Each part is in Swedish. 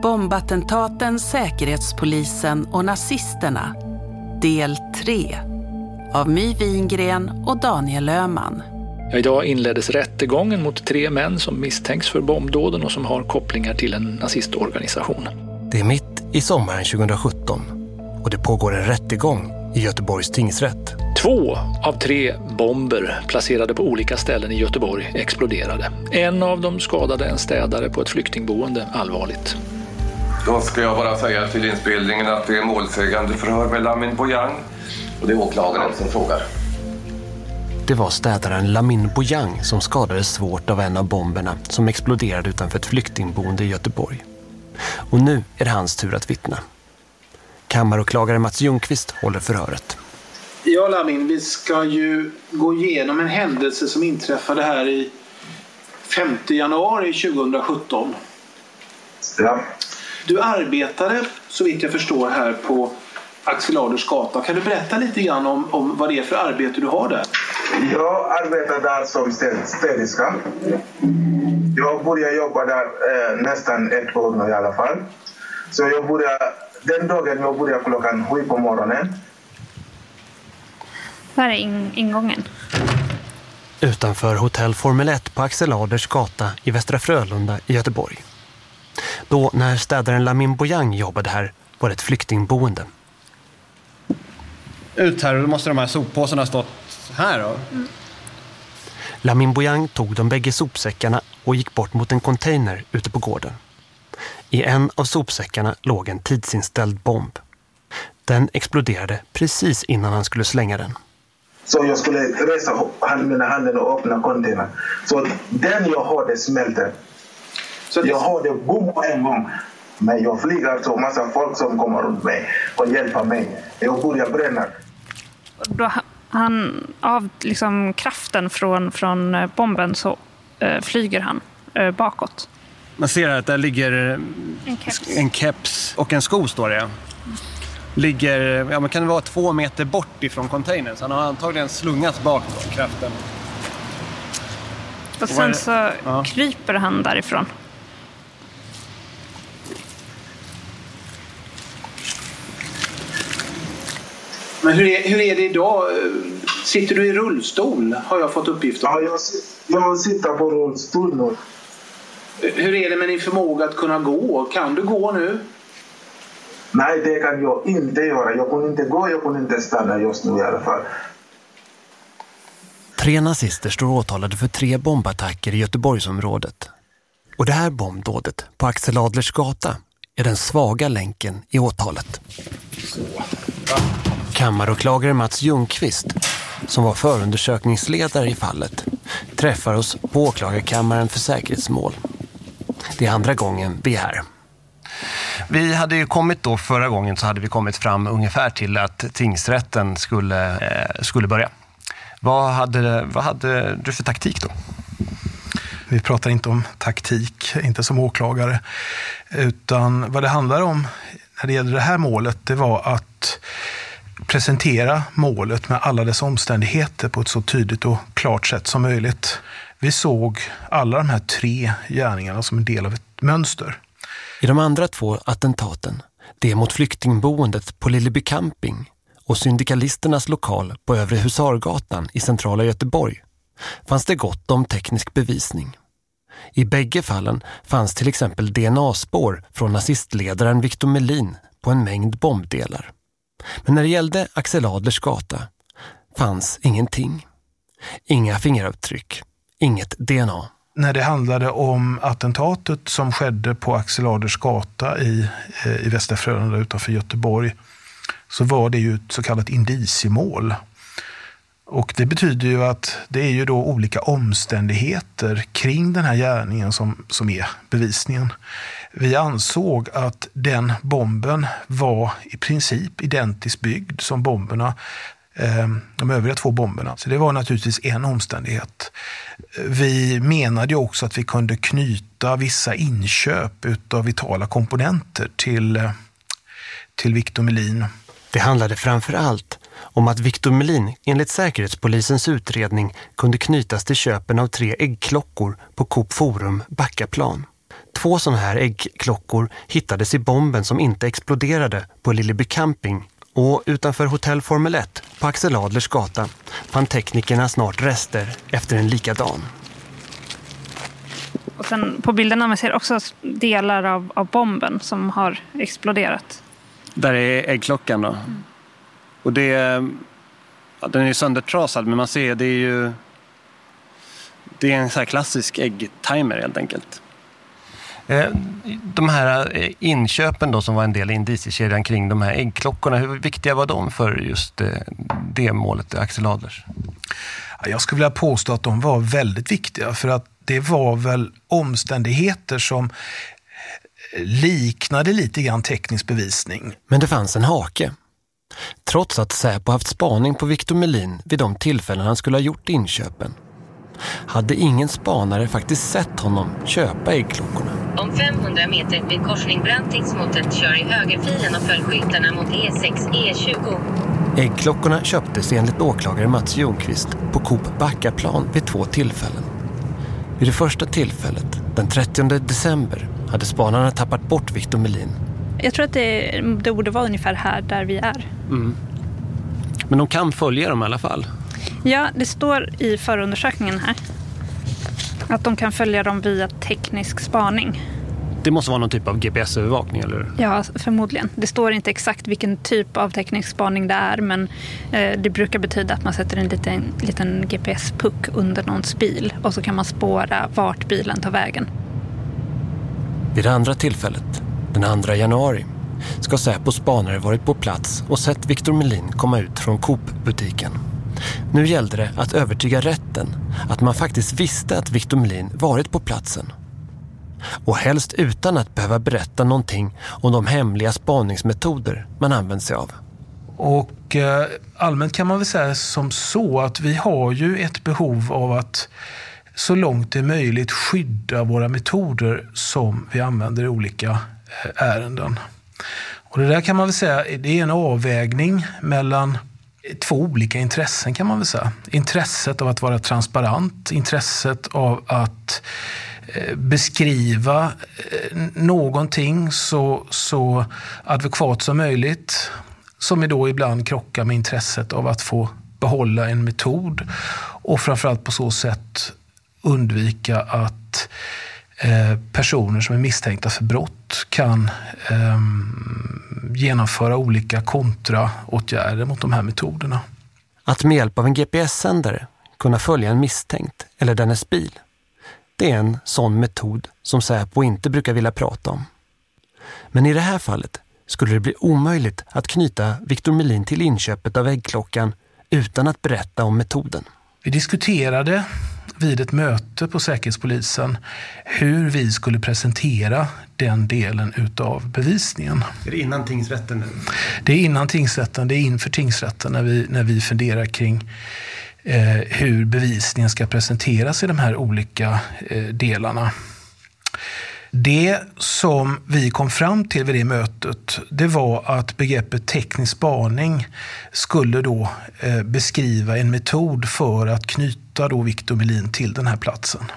Bombattentaten, Säkerhetspolisen och nazisterna. Del 3 av My Wingren och Daniel Öhman. Idag inleddes rättegången mot 3 män som misstänks för bombdåden och som har kopplingar till en nazistorganisation. Det är mitt i sommaren 2017 och det pågår en rättegång i Göteborgs tingsrätt. 2 av 3 bomber placerade på olika ställen i Göteborg exploderade. En av dem skadade en städare på ett flyktingboende allvarligt. Då ska jag bara säga till inspelningen att det är målsägande förhör med Lamin Bojang och det är åklagaren som frågar. Det var städaren Lamin Bojang som skadades svårt av en av bomberna som exploderade utanför ett flyktingboende i Göteborg. Och nu är det hans tur att vittna. Kammaråklagare Mats Ljungqvist håller förhöret. Ja, Lamin, vi ska ju gå igenom en händelse som inträffade här i 5 januari 2017. Ja. Du arbetade, så vitt jag förstår, här på Axel Adlers gata. Kan du berätta lite grann om vad det är för arbete du har där? Jag arbetar där som städerska. Jag började jobba där nästan 1 år nu i alla fall. Så den dagen jag började klockan 7 på morgonen. Var är ingången? Utanför hotell Formel 1 på Axel Adlers gata i Västra Frölunda i Göteborg. Då när städaren Lamin Bojang jobbade här var det ett flyktingboende. Ut här, då måste de här soppåsarna ha stått här då. Lamin Bojang tog de bägge sopsäckarna och gick bort mot en container ute på gården. I en av sopsäckarna låg en tidsinställd bomb. Den exploderade precis innan han skulle slänga den. Så jag skulle resa mina händer och öppna containern. Så den jag hade smälter. Så jag hade bom på en gång. Men jag flyger så massa folk som kommer runt mig och hjälper mig. Jag börjar bränna. Då han av liksom kraften från bomben så flyger han bakåt. Man ser här att där ligger en keps och en sko står det. Ligger, ja, man kan det vara 2 meter bort ifrån containern. Så han har antagligen slungats bak då, kraften. Och sen så kryper han därifrån. Men hur är det idag? Sitter du i rullstol, har jag fått uppgifter? Ja, jag sitter på rullstol nu. Hur är det med din förmåga att kunna gå? Kan du gå nu? Nej, det kan jag inte göra. Jag kunde inte gå, jag kunde inte stanna just nu i alla fall. 3 nazister står åtalade för 3 bombattacker i Göteborgsområdet. Och det här bombdådet på Axel Adlers gata är den svaga länken i åtalet. Kammaråklagare Mats Ljungqvist, som var förundersökningsledare i fallet, träffar oss på åklagarkammaren för säkerhetsmål. Det är andra gången vi är här. Vi hade ju kommit då, förra gången så hade vi kommit fram ungefär till att tingsrätten skulle börja. Vad hade du för taktik då? Vi pratar inte om taktik, inte som åklagare, utan vad det handlar om när det gäller det här målet, det var att presentera målet med alla dess omständigheter på ett så tydligt och klart sätt som möjligt. Vi såg alla de här 3 gärningarna som en del av ett mönster. I de andra 2 attentaten, det mot flyktingboendet på Lilleby camping och syndikalisternas lokal på Övre Husargatan i centrala Göteborg, fanns det gott om teknisk bevisning. I bägge fallen fanns till exempel DNA-spår från nazistledaren Victor Melin på en mängd bombdelar. Men när det gällde Axel Adlers gata fanns ingenting. Inga fingeravtryck, inget DNA. När det handlade om attentatet som skedde på Axel Adlers gata i Västra Frölunda utanför Göteborg, så var det ju ett så kallat indiciemål. Och det betyder ju att det är ju då olika omständigheter kring den här gärningen som är bevisningen. Vi ansåg att den bomben var i princip identiskt byggd som bomberna, de övriga 2 bomberna. Så det var naturligtvis en omständighet. Vi menade ju också att vi kunde knyta vissa inköp utav vitala komponenter till Victor Melin. Det handlade framför allt om att Victor Melin enligt Säkerhetspolisens utredning kunde knytas till köpen av 3 äggklockor på Coop Forum Backaplan. 2 sådana här äggklockor hittades i bomben som inte exploderade på Lilleby camping, och utanför hotell Formel 1 på Axel Adlers gata fann teknikerna snart rester efter en likadan. Och sen på bilderna man ser också delar av bomben som har exploderat. Där är äggklockan då. Och den är ju söndertrasad, men man ser det är en så här klassisk äggtimer helt enkelt. De här inköpen då som var en del i indiciekedjan kring de här äggklockorna, hur viktiga var de för just det målet, Axel Adlers? Jag skulle vilja påstå att de var väldigt viktiga, för att det var väl omständigheter som liknade lite grann teknisk bevisning. Men det fanns en hake. Trots att Säpo haft spaning på Victor Melin vid de tillfällen han skulle ha gjort inköpen, hade ingen spanare faktiskt sett honom köpa äggklockorna. Om 500 meter vid korsning Brantingsmotet kör i högerfilen och följ skyltarna mot E6, E20. Äggklockorna köptes enligt åklagare Mats Ljungqvist på Coop Backaplan vid 2 tillfällen. Vid det första tillfället, den 30 december, hade spanarna tappat bort Victor Melin. Jag tror att det borde vara ungefär här där vi är. Mm. Men de kan följa dem i alla fall? Ja, det står i förundersökningen här att de kan följa dem via teknisk spaning. Det måste vara någon typ av GPS-övervakning, eller? Ja, förmodligen. Det står inte exakt vilken typ av teknisk spaning det är, men det brukar betyda att man sätter en liten GPS-puck under någons bil och så kan man spåra vart bilen tar vägen. Vid det andra tillfället, den 2 januari, ska Säpo spanare varit på plats och sett Victor Melin komma ut från Coop-butiken. Nu gällde det att övertyga rätten att man faktiskt visste att Victor Melin varit på platsen. Och helst utan att behöva berätta någonting om de hemliga spaningsmetoder man använt sig av. Och allmänt kan man väl säga som så att vi har ju ett behov av att så långt det är möjligt skydda våra metoder som vi använder i olika ärenden. Och det där kan man väl säga, det är en avvägning mellan 2 olika intressen kan man väl säga. Intresset av att vara transparent, intresset av att beskriva någonting så adekvat som möjligt, som är då ibland krockar med intresset av att få behålla en metod och framförallt på så sätt undvika att personer som är misstänkta för brott kan genomföra olika kontraåtgärder mot de här metoderna. Att med hjälp av en GPS-sändare kunna följa en misstänkt eller dennes bil, det är en sån metod som Säpo inte brukar vilja prata om. Men i det här fallet skulle det bli omöjligt att knyta Victor Melin till inköpet av äggklockan utan att berätta om metoden. Vi diskuterade vid ett möte på Säkerhetspolisen hur vi skulle presentera den delen utav bevisningen. Är det innan tingsrätten nu? Det är innan tingsrätten, det är inför tingsrätten när vi funderar kring hur bevisningen ska presenteras i de här olika delarna. Det som vi kom fram till vid det mötet, det var att begreppet teknisk spaning skulle då beskriva en metod för att knyta då Victor Melin till den här platsen.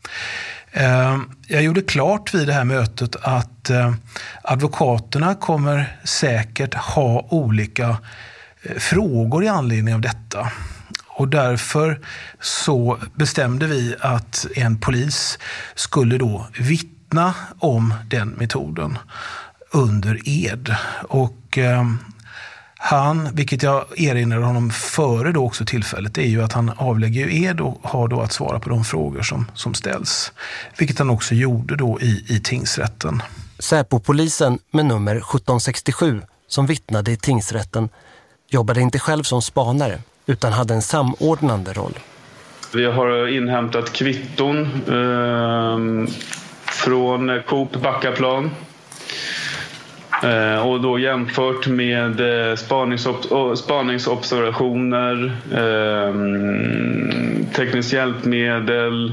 Jag gjorde klart vid det här mötet att advokaterna kommer säkert ha olika frågor i anledning av detta. Och därför så bestämde vi att en polis skulle då vittna om den metoden under ed. Och han, vilket jag erinrade honom före då också tillfället, är ju att han avlägger ju ed och har då att svara på de frågor som ställs. Vilket han också gjorde då i tingsrätten. Säpo-polisen med nummer 1767 som vittnade i tingsrätten jobbade inte själv som spanare utan hade en samordnande roll. Vi har inhämtat kvitton från Coop Backaplan och då jämfört med spaningsobservationer, tekniskt hjälpmedel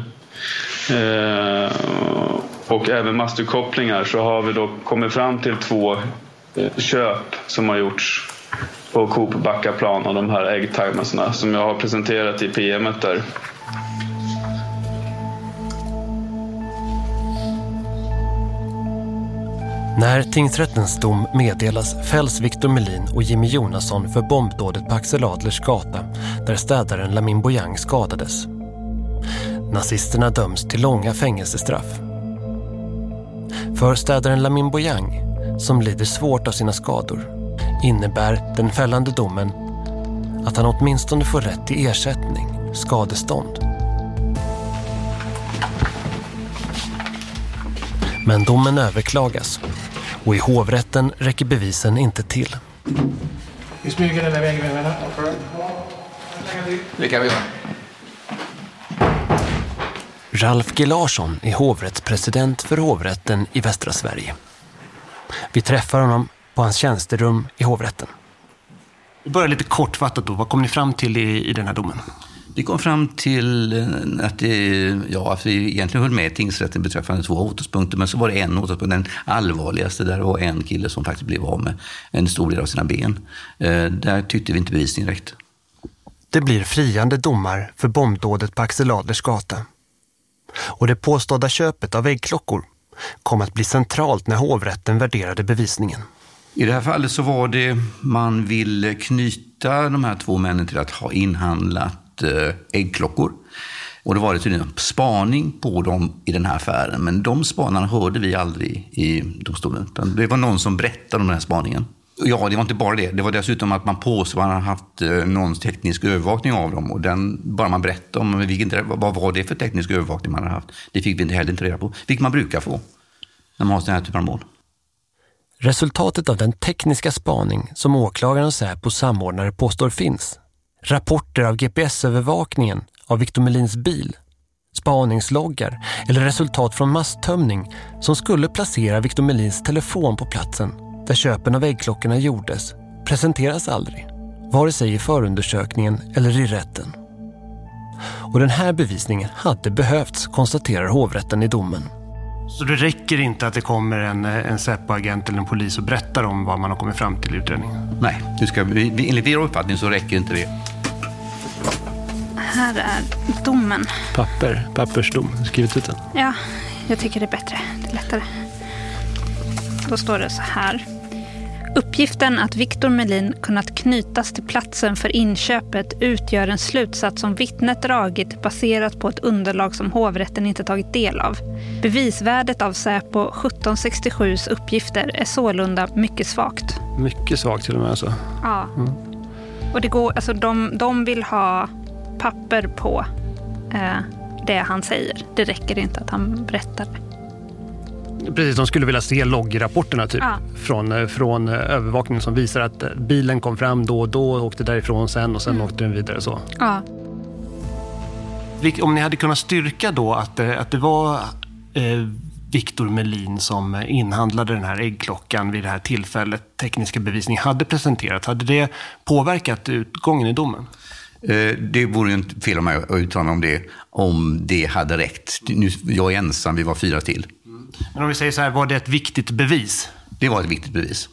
och även masterkopplingar, så har vi då kommit fram till 2 köp som har gjorts på Coop Backaplan och de här äggtimerserna som jag har presenterat i PM:et där. När tingsrättens dom meddelas fälls Victor Melin och Jimmy Jonasson för bombdådet på Axel Adlers gata där städaren Lamin Bojang skadades. Nazisterna döms till långa fängelsestraff. För städaren Lamin Bojang, som lider svårt av sina skador, innebär den fällande domen att han åtminstone får rätt till ersättning, skadestånd. Men domen överklagas och i hovrätten räcker bevisen inte till. Vi smyger den där vägen. Det kan vi göra. Ralf G. Larsson är hovrättspresident för hovrätten i västra Sverige. Vi träffar honom på hans tjänsterum i hovrätten. Vi börjar lite kortfattat då. Vad kom ni fram till i den här domen? Vi kom fram till att vi egentligen höll med tingsrätten beträffande 2 åtalspunkter, men så var det en åtalspunkt, den allvarligaste, där var en kille som faktiskt blev av med en stor del av sina ben. Där tyckte vi inte bevisningen räckte. Det blir friande domar för bombdådet på Axel Adlers gata. Och det påstådda köpet av äggklockor kom att bli centralt när hovrätten värderade bevisningen. I det här fallet så var det, man ville knyta de här 2 männen till att ha inhandlat äggklockor. Och det var det tydligen spaning på dem i den här affären. Men de spanarna hörde vi aldrig i domstolen. Det var någon som berättade om den här spaningen. Ja, det var inte bara det. Det var dessutom att man påstod att man hade haft någon teknisk övervakning av dem. Och den bara man berättade om, vad var det för teknisk övervakning man hade haft. Det fick vi inte heller reda på. Vilket man brukar få när man har sådana här typer av mål. Resultatet av den tekniska spaning som åklagaren och Säpo samordnare påstår finns, rapporter av GPS-övervakningen av Victor Melins bil, spaningsloggar eller resultat från masttömning som skulle placera Victor Melins telefon på platsen där köpen av äggklockorna gjordes, presenteras aldrig, vare sig i förundersökningen eller i rätten. Och den här bevisningen hade behövts, konstaterar hovrätten i domen. Så det räcker inte att det kommer en Säpo-agent eller en polis och berättar om vad man har kommit fram till i utredningen? Nej, enligt vår uppfattning så räcker inte det. Här är domen. Pappersdom, skrivit ut den. Ja, jag tycker det är bättre. Det är lättare. Då står det så här. Uppgiften att Victor Melin kunnat knytas till platsen för inköpet utgör en slutsats som vittnet dragit baserat på ett underlag som hovrätten inte tagit del av. Bevisvärdet av Säpo 1767s uppgifter är sålunda mycket svagt. Mycket svagt till och med alltså. Ja. Och det går, alltså de vill ha papper på det han säger. Det räcker inte att han berättar det. Precis, de skulle vilja se loggrapporterna typ, från övervakningen som visar att bilen kom fram då och då, åkte därifrån sen och sen åkte den vidare så. Ja. Om ni hade kunnat styrka då att det var Victor Melin som inhandlade den här äggklockan vid det här tillfället tekniska bevisning hade presenterat, hade det påverkat utgången i domen? Det vore ju inte fel om jag uttalar mig om det hade räckt. Jag är ensam, vi var 4 till. Men om vi säger så här, var det ett viktigt bevis? Det var ett viktigt bevis.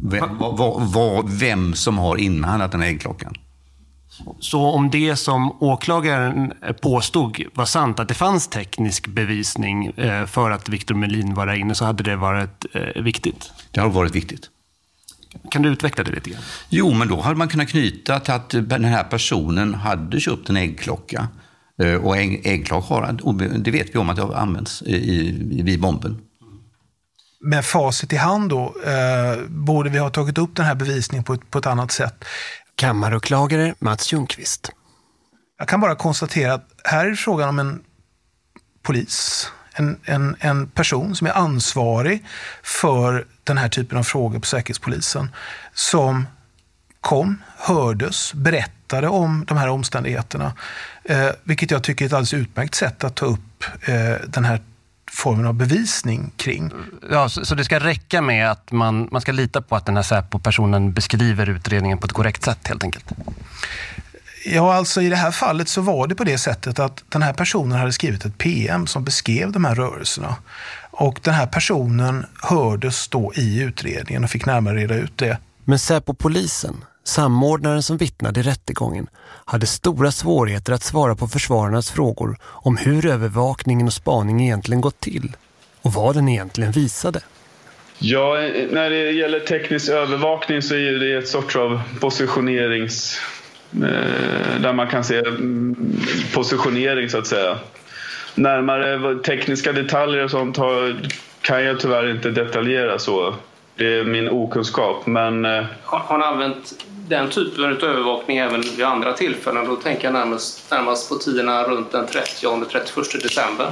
Vem som har inhandlat den här äggklockan. Så om det som åklagaren påstod var sant, att det fanns teknisk bevisning för att Victor Melin var där inne, så hade det varit viktigt? Det har varit viktigt. Kan du utveckla det lite grann? Jo, men då hade man kunnat knyta till att den här personen hade köpt en äggklocka. Och äggklockor, det vet vi om att det har använts vid bomben. Med facit i hand då, borde vi ha tagit upp den här bevisningen på ett annat sätt. Kammaråklagare Mats Ljungqvist. Jag kan bara konstatera att här är frågan om en polis, en person som är ansvarig för den här typen av frågor på Säkerhetspolisen, som hördes, berättade om de här omständigheterna, vilket jag tycker är ett alldeles utmärkt sätt att ta upp den här formen av bevisning kring. Ja, så det ska räcka med att man ska lita på att den här Säpo-personen beskriver utredningen på ett korrekt sätt helt enkelt? Ja, alltså i det här fallet så var det på det sättet att den här personen hade skrivit ett PM som beskrev de här rörelserna. Och den här personen hördes då i utredningen och fick närmare reda ut det. Men Säpo-polisen, samordnaren som vittnade i rättegången, hade stora svårigheter att svara på försvararnas frågor om hur övervakningen och spaningen egentligen gått till och vad den egentligen visade. Ja, när det gäller teknisk övervakning så är det ett sorts av positionerings... där man kan se positionering så att säga. Närmare tekniska detaljer och sånt kan jag tyvärr inte detaljera så. Det är min okunskap, men... Har ni använt den typen av övervakning även vid andra tillfällen? Då tänker jag närmast på tiderna runt den 30-31 december.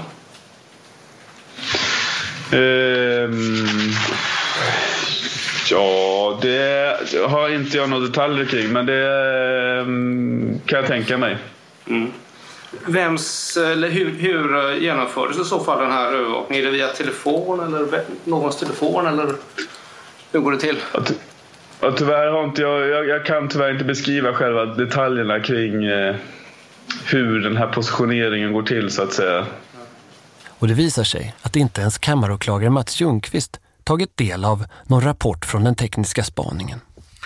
Ja, det har inte jag några detaljer kring, men det kan jag tänka mig. Mm. Hur genomfördes i så fall den här övervakningen? Är det via telefon eller någons telefon, eller hur går det till? Ja, tyvärr har inte jag kan tyvärr inte beskriva själva detaljerna kring hur den här positioneringen går till så att säga. Och det visar sig att inte ens kammaråklagare Mats Ljungqvist tagit del av någon rapport från den tekniska spaningen.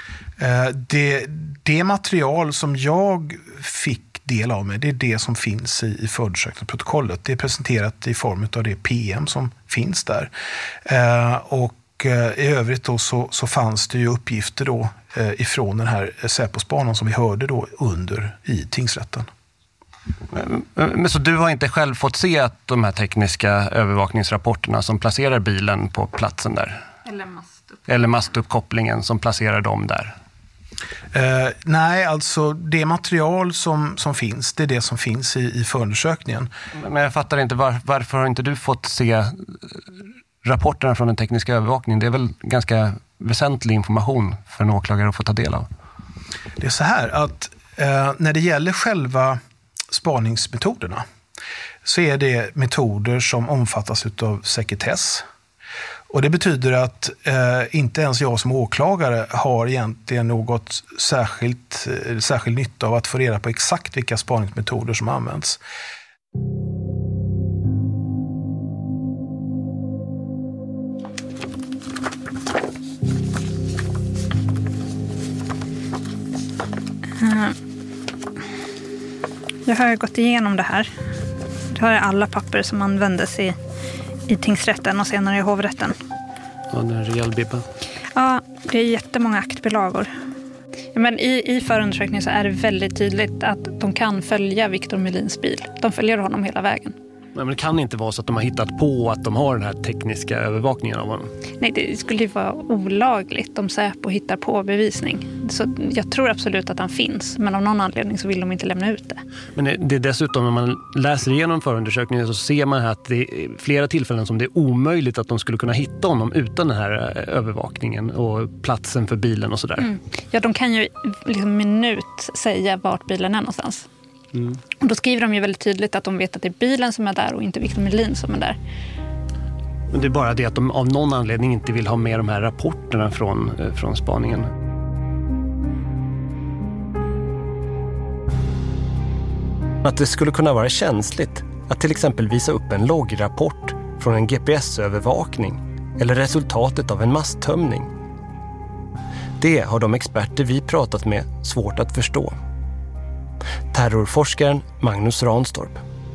Det material som jag fick del av det är det som finns i förundersökningsprotokollet. Det är presenterat i form av det PM som finns där. Och i övrigt då så fanns det ju uppgifter då ifrån den här Säpo-spanan som vi hörde då i tingsrätten. Men så du har inte själv fått se att de här tekniska övervakningsrapporterna som placerar bilen på platsen där? Eller mastuppkopplingen som placerar dem där? Nej, alltså det material som finns, det är det som finns i förundersökningen. Men jag fattar inte, varför har inte du fått se rapporterna från den tekniska övervakningen? Det är väl ganska väsentlig information för en åklagare att få ta del av? Det är så här att när det gäller själva spaningsmetoderna så är det metoder som omfattas av sekretess. Och det betyder att inte ens jag som åklagare har egentligen något särskild nytta av att få reda på exakt vilka spaningsmetoder som används. Jag har gått igenom det här. Det här är alla papper som användes i tingsrätten och senare i hovrätten. Ja, det är en rejäl bibba. Ja, det är jättemånga aktbilagor. Ja, men i förundersökningen så är det väldigt tydligt att de kan följa Victor Melins bil. De följer honom hela vägen. Men det kan inte vara så att de har hittat på att de har den här tekniska övervakningen av honom. Nej, det skulle ju vara olagligt om Säpo hittar på bevisning. Så jag tror absolut att han finns, men av någon anledning så vill de inte lämna ut det. Men det är dessutom, när man läser igenom förundersökningen så ser man att det är flera tillfällen som det är omöjligt att de skulle kunna hitta honom utan den här övervakningen och platsen för bilen och sådär. Mm. Ja, de kan ju liksom minut säga vart bilen är någonstans. Mm. Och då skriver de ju väldigt tydligt att de vet att det är bilen som är där och inte Victor Melin som är där. Men det är bara det att de av någon anledning inte vill ha med de här rapporterna från spaningen. Att det skulle kunna vara känsligt att till exempel visa upp en loggrapport från en GPS-övervakning eller resultatet av en masstömning. Det har de experter vi pratat med svårt att förstå. Terrorforskaren Magnus Ranstorp.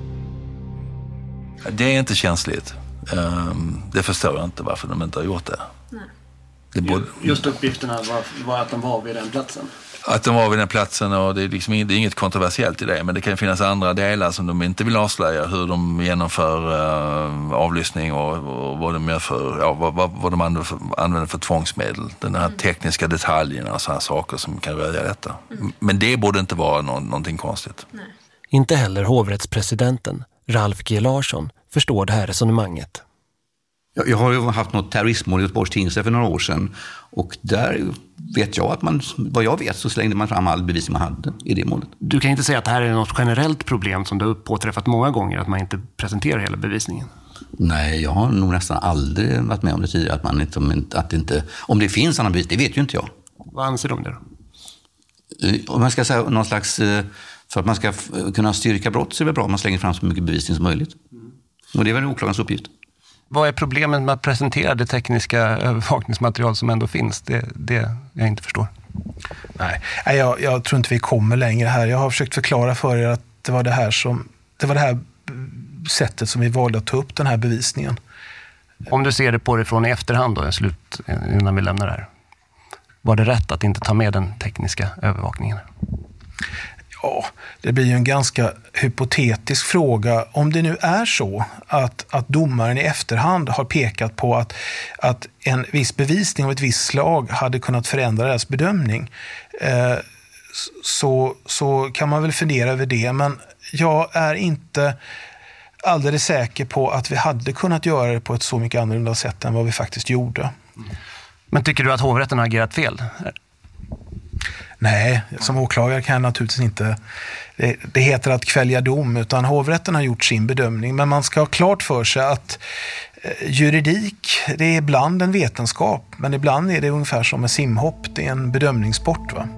Det är inte känsligt. Det förstår jag inte varför de inte har gjort det. Nej. Just uppgifterna var att de var vid den platsen. Att de var vid den platsen, och det är inget kontroversiellt i det, men det kan finnas andra delar som de inte vill avslöja, hur de genomför avlyssning och vad de gör för, vad de använder för tvångsmedel, den här tekniska detaljerna och sådana saker som kan röja detta. Men det borde inte vara någonting konstigt. Nej. Inte heller hovrättspresidenten Ralf G. Larsson förstår det här resonemanget. Jag har ju haft något terrorismål i Göteborgs tingsrätt för några år sedan, och där vet jag att vad jag vet så slängde man fram all bevis man hade i det målet. Du kan inte säga att det här är något generellt problem som du har påträffat många gånger, att man inte presenterar hela bevisningen? Nej, jag har nog nästan aldrig varit med om det tidigare, att inte, om det finns annan bevis, det vet ju inte jag. Vad anser du om det då? Om man ska säga någon slags, för att man ska kunna styrka brott så är det bra om man slänger fram så mycket bevisning som möjligt. Och det är väl åklagarens uppgift. Vad är problemet med att presentera det tekniska övervakningsmaterial som ändå finns? Det jag inte förstår. Nej, jag tror inte vi kommer längre här. Jag har försökt förklara för er att det var det här sättet som vi valde att ta upp den här bevisningen. Om du ser det på det från i efterhand då, innan vi lämnar det här. Var det rätt att inte ta med den tekniska övervakningen? Ja, det blir ju en ganska hypotetisk fråga. Om det nu är så att domaren i efterhand har pekat på att en viss bevisning av ett visst slag hade kunnat förändra deras bedömning, så kan man väl fundera över det. Men jag är inte alldeles säker på att vi hade kunnat göra det på ett så mycket annorlunda sätt än vad vi faktiskt gjorde. Men tycker du att hovrätten har agerat fel? Nej, som åklagare kan jag naturligtvis inte... Det heter att kvälja dom, utan hovrätten har gjort sin bedömning. Men man ska ha klart för sig att juridik, det är ibland en vetenskap, men ibland är det ungefär som med simhopp, det är en bedömningssport, va?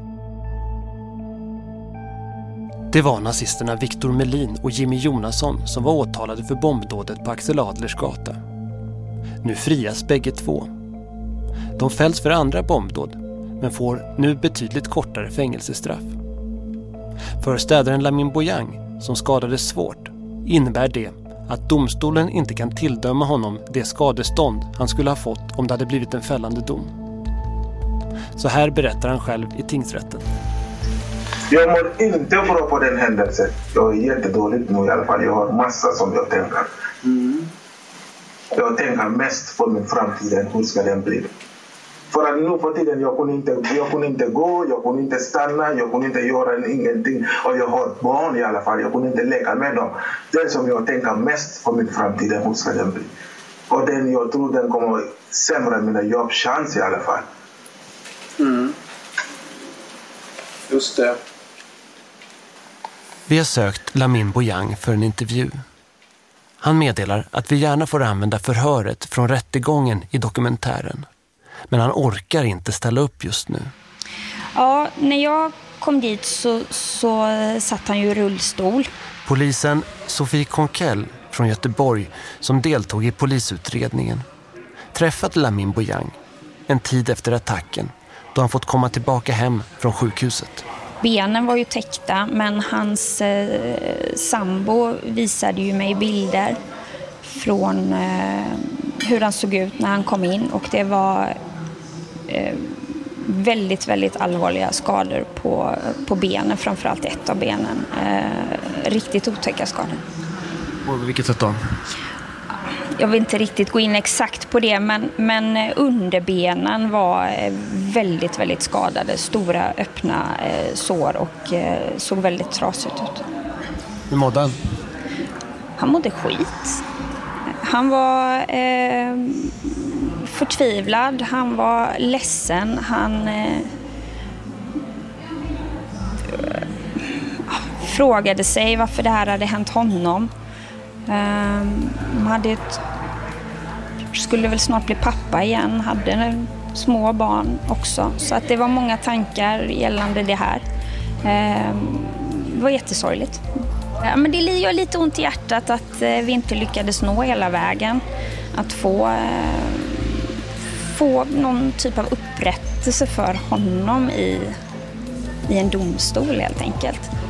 Det var nazisterna Victor Melin och Jimmy Jonasson som var åtalade för bombdådet på Axel Adlers gata. Nu frias bägge två. De fälls för andra bombdåd, men får nu betydligt kortare fängelsestraff. För städaren Lamin Bojang, som skadades svårt, innebär det att domstolen inte kan tilldöma honom det skadestånd han skulle ha fått om det hade blivit en fällande dom. Så här berättar han själv i tingsrätten. Jag mår inte bra på den händelsen. Jag är jättedåligt nu i alla fall. Jag har massa som jag tänker. Jag tänker mest på min framtid. Hur ska den bli? För att nu för tiden jag kunde inte gå, jag kunde inte stanna, jag kunde inte göra ingenting. Och jag har barn i alla fall, jag kunde inte leka med dem. Den som jag tänker mest på min framtid, hur ska den bli? Och den jag tror den kommer sämra mina jobbchans i alla fall. Just det. Vi har sökt Lamin Bojang för en intervju. Han meddelar att vi gärna får använda förhöret från rättegången i dokumentären. Men han orkar inte ställa upp just nu. Ja, när jag kom dit så satt han ju i rullstol. Polisen Sofie Konkell från Göteborg, som deltog i polisutredningen, träffade Lamin Bojang en tid efter attacken, då han fått komma tillbaka hem från sjukhuset. Benen var ju täckta, men hans sambo visade ju mig bilder från hur han såg ut när han kom in, och det var väldigt, väldigt allvarliga skador på benen, framförallt ett av benen. Riktigt otäcka skador. På vilket sätt då? Jag vill inte riktigt gå in exakt på det, men underbenen var väldigt, väldigt skadade. Stora öppna sår och såg väldigt trasigt ut. Hur mådde han? Han mådde skit. Han var förtvivlad, han var ledsen, han frågade sig varför det här hade hänt honom. Skulle väl snart bli pappa igen, hade små barn också. Så att det var många tankar gällande det här. Det var jättesorgligt. Ja, men det gör lite ont i hjärtat att vi inte lyckades nå hela vägen. Att få någon typ av upprättelse för honom i en domstol helt enkelt.